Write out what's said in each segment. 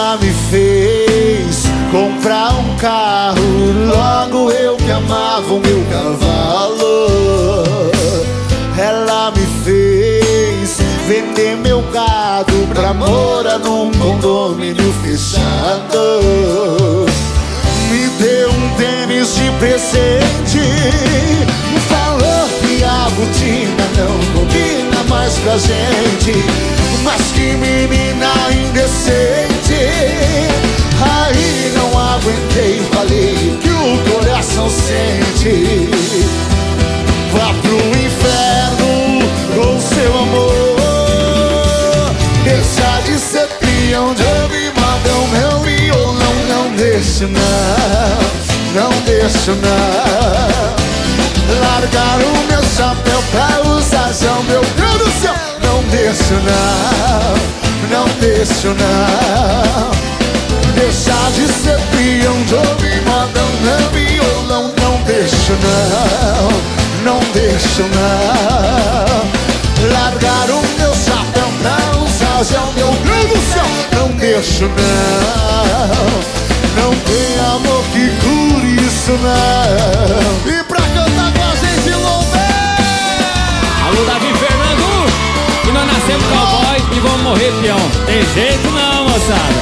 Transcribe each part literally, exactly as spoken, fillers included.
Ela me fez comprar um carro, logo eu que amava o meu cavalo. Ela me fez vender meu gado pra morar num condomínio fechado. Me deu um tênis de presente, falou que a botina não combina mais com a gente. Mas que menina indecente. Aí não aguentei, falei o que o coração sente. Vá pro inferno com seu amor. Deixa de ser peão de ouvir modão, meu violão. Não deixo não, não deixo não. Largar o meu chapéu pra usar já o meu Deus do céu. Não deixo não, não deixo não. Deixar de ser peão de ouvir modão, meu violão. Não deixo não, não deixo não. Largar o meu chapéu pra usar já o meu Deus do céu. Não deixo não, não tem amor que cure isso não. E pra cantar com a gente, Lomé! Alô, Davi Fernando! E nós nascemos cowboy e vamos morrer peão. Tem jeito não, moçada.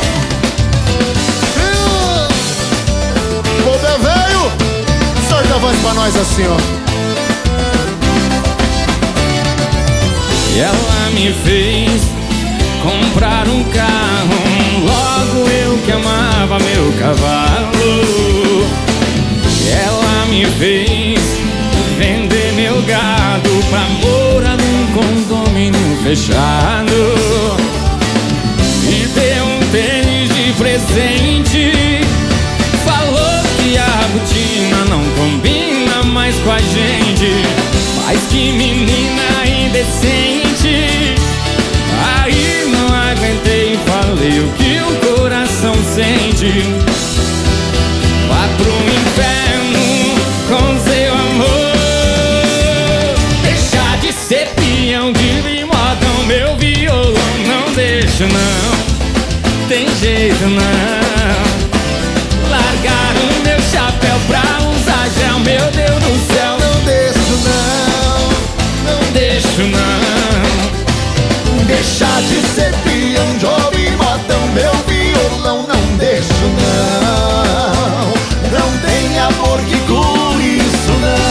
O povo é velho. Solta a voz pra nós assim, ó. E ela me fez comprar um carro, logo eu que amava meu cavalo. E ela me fez vender meu gado pra morar num condomínio fechado. Me deu um tênis de presente, falou que a botina não combina mais com a gente. Mas que menina indecente. Aí não aguentei, falei o que o coração sente. Vá pro inferno com seu amor. Deixar de ser peão de modão, meu violão. Não deixo não, tem jeito não. Largar o meu chapéu pra usar já, meu Deus do céu. Não deixo não, não deixo não. Deixar de ser peão de ouvir modão, meu violão. Não deixo não, não tem amor que cure isso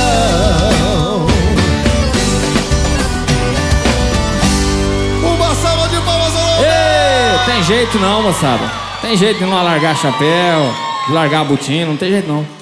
não. Uma salva de palmas ao Lomé! Ei, tem jeito não, moçada. Tem jeito de não largar chapéu, de largar a botina, não tem jeito não.